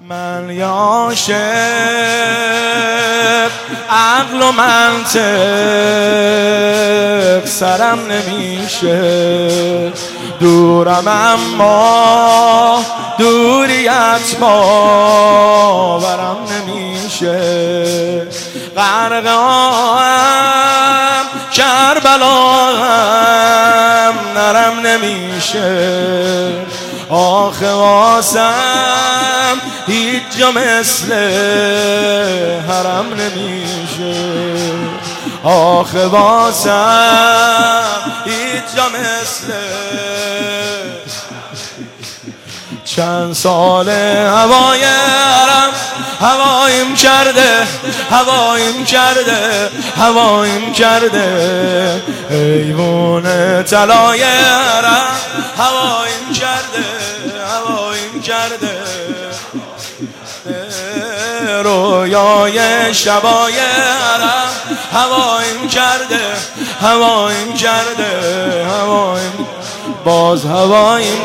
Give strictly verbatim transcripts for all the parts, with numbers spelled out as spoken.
من یا عاشق عقل و منطق سرم نمیشه، دورم اما دوریت باورم نمیشه، غرق آهم کربلاهم نرم نمیشه، آخه واسم هیچ جا مثل حرم نمیشه، آخه واسم هیچ جا مثل. چند سال هوای حرم هوایم کرده، هوایم کرده، هوایم کرده، ایوون طلای حرم هوایم کرده، هوایم کرده، رویای شبای حرم هوایم کرده، هوایم کرده، هوایم باز هوایم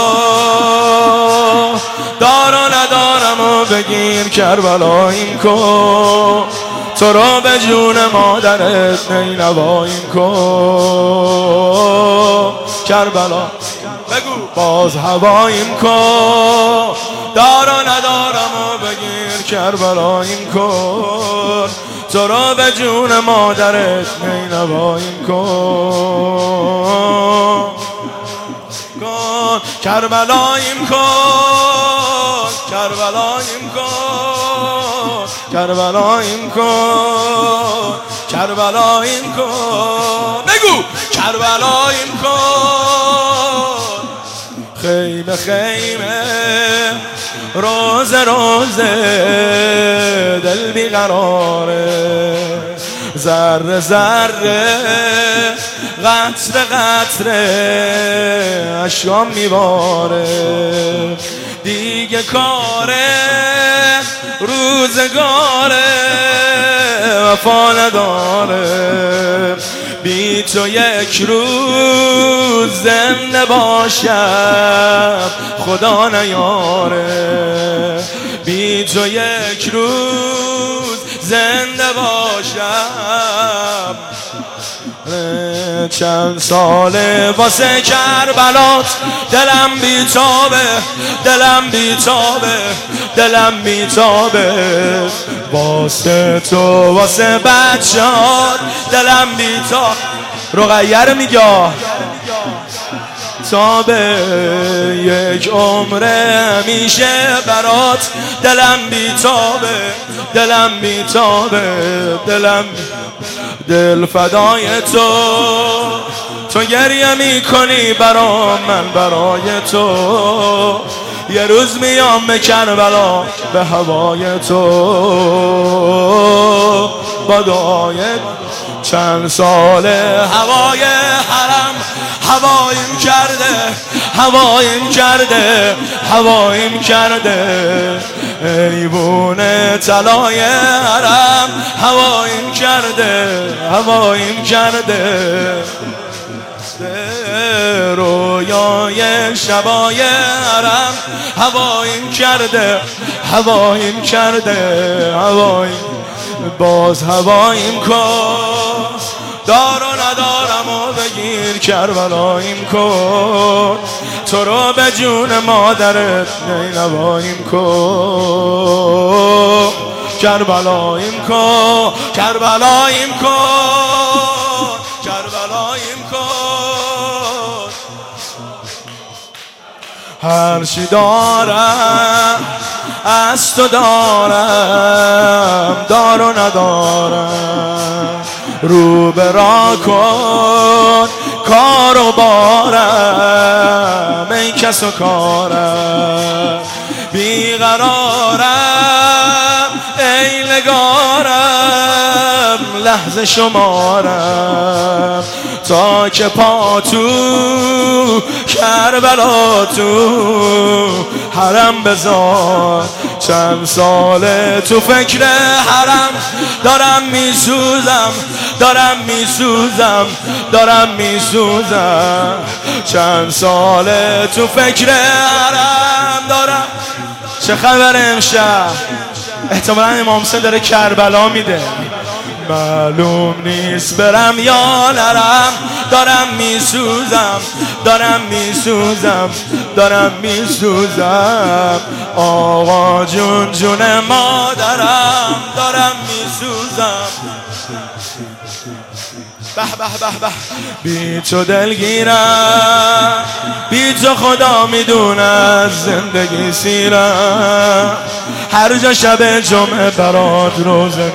کن، دار و ندارم و بگیر کربلاییم کن، تو رو به جون مادرت نینواییم کن، کربلا بگو باز هوایم کن، دار و ندارم و بگیر کربلاییم کن، تو رو به جون مادرت نینواییم کن، کربلاییم کن، کربلاییم کن، کربلاییم کن، کربلاییم کن، بگو کربلاییم کن، خیمه خیمه روزه روزه دل بیقراره، ذره ذره قطره قطره اشکام میباره، دیگه کاره روزگاره وفا نداره، بی تو یک روز زنده باشم خدا نیاره، بی تو یک روز زنده باشم. چند ساله واسه کربلات دلم بیتابه، دلم بیتابه، دلم بیتابه، واسه تو واسه بچه‌هات دلم بیتابه، رقیه میگه تابه، یک عمره میشه برات دلم بیتابه، دلم بیتابه، دلم دل فدای تو، تو گریه میکنی برام من برای تو، یه روز میام به کربلا به هوای تو با دعای. چند سال هوای حرم هوایم کرده، هوایم کرده، هوایم کرده، ایوون طلای حرم هوایم کرده، هوایم کرده، رویای شبای حرم هوایم کرده، هوایم کرده، هوایم باز هوایم کن، دار و ندارم و بگیر کربلاییم کن، تو رو به جون مادرت نینواییم کن، کربلاییم کن، کربلاییم کن، کربلاییم کن، هر چی دارم از تو دارم، دار و ندارم، رو به راه کن کار و بارم، ای کس و کارم، بیقرارم ای نگارم، لحظه شمارم تا که پا تو کربلا تو حرم بذار، چند ساله تو فکر حرم دارم میسوزم، دارم میسوزم، دارم میسوزم، چند ساله تو فکر حرم دارم، چه خبر امشب؟ احتمالا امام حسین داره کربلا میده. معلوم نیست برم یا نرم، دارم میسوزم دارم میسوزم دارم میسوزم. آقا جون جون مادرم دارم میسوزم. به به به به بی تو دلگیرم، بی تو خدا میدونه از زندگی سیرم. هر جا شب جمعه برات روزه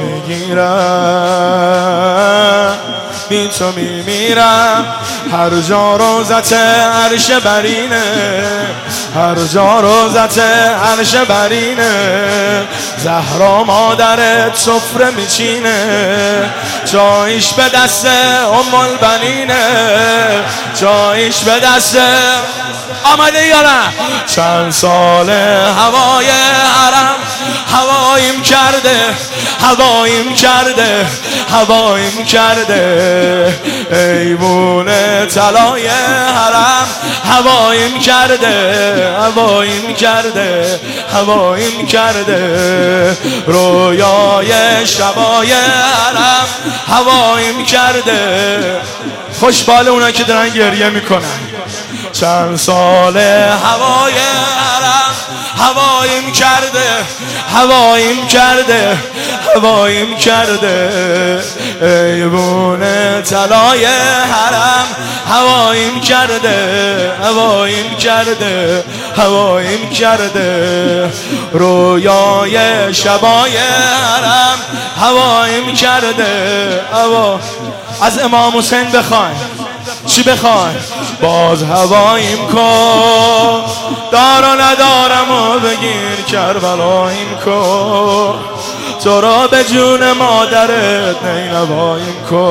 میگیرم، بی تو میمیرم. هر جا روزت عرش برینه، هر جا روزت عرش برینه. زهرا مادرت سفره میچینه، جایش به دست ام البنینه، جایش به دست. آمده یا نه؟ چند سال هوای حرم هواییم کرده، هواییم کرده، هواییم کرده. ایوون طلای حرم هواییم کرده، هواییم کرده، هواییم کرده. رویای شبای حرم هواییم کرده. خوشبال اونا که دارن گریه میکنن. چند سال هوای حرم هواییم کرده، هواییم کرده، هواییم کرده. ایوون طلای حرم هواییم کرده، هواییم کرده، هواییم کرده. رویای شبای حرم هواییم کرده. هوا از امام حسین بخواین چی بخواین؟ باز هواییم کن، دار و ندارم و بگیر کربلاییم کن. تو را به جون مادرت نینواییم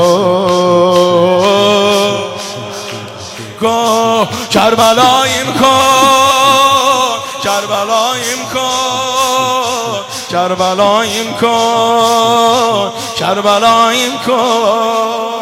کن، کن کربلاییم کن، کربلاییم کن، کربلاییم کن، کربلاییم کن.